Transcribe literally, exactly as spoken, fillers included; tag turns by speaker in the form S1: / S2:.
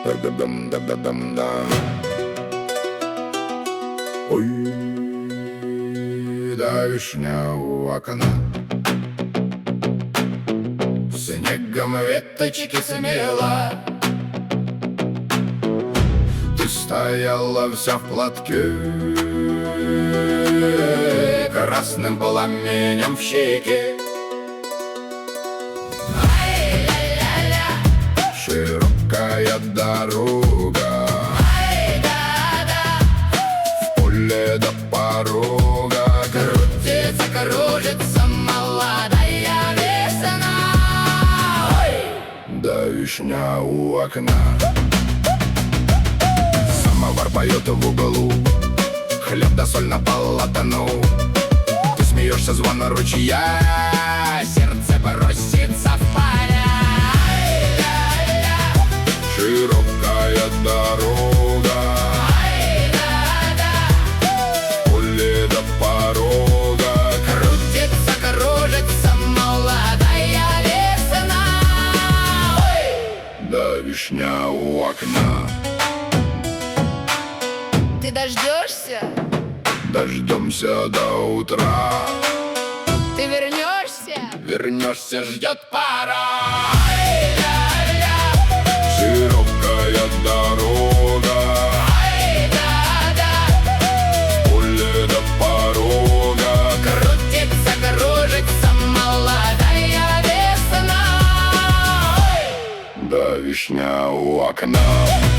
S1: Да-да-дам-да-да-дам-да. Ой, да, вишня у окна. Снегом веточки смела. Ты стояла вся в платке, красным пламенем в щеке. Широкая дорога, в поле до порога. Крутится, кружится молодая весна. Да вишня у окна. Самовар поет в углу, хлеб да соль на полотну. Ты смеешься, звон ручья, сердце бросится в поля. Широкая дорога, в поле до порога. Крутится, кружится молодая весна. Да вишня у окна.
S2: Ты дождешься?
S1: Дождемся до утра.
S2: Ты вернешься?
S1: Вернешься, ждет пора. Широкая дорога, в поле до порога.
S2: Крутится, кружится молодая весна.
S1: Да вишня у окна.